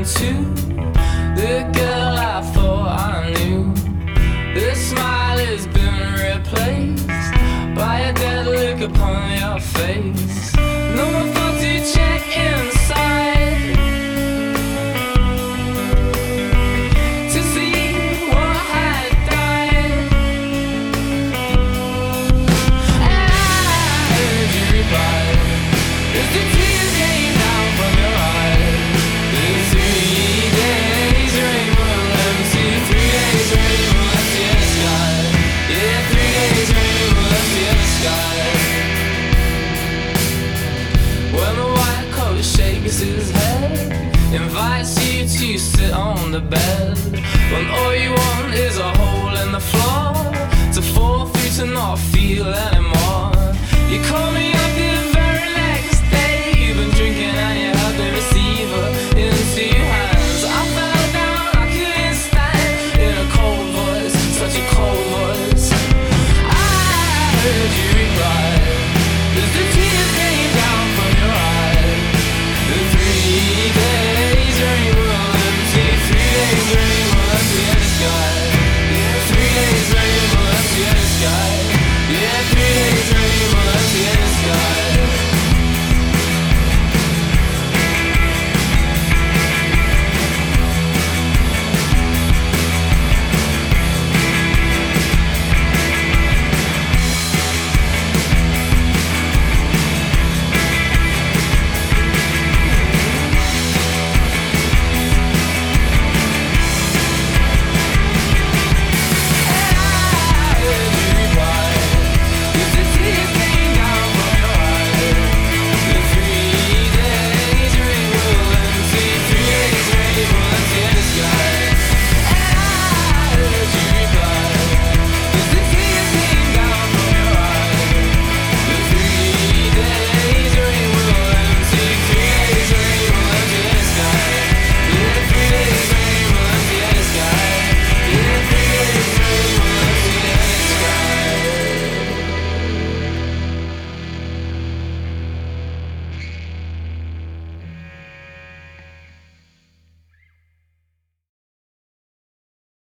to the girl I thought I knew. The smile has been replaced by a dead look upon your face. No one thought to check inside to see what had died. And I heard you reply as the tears came down from your eyes. The 3 days rain will empty, 3 days rain will empty the sky. Yeah, 3 days rain will empty the sky. When the white coat shakes his head, invites you to sit on the bed, when all you want is a hole in the floor to fall through, to not feel anymore.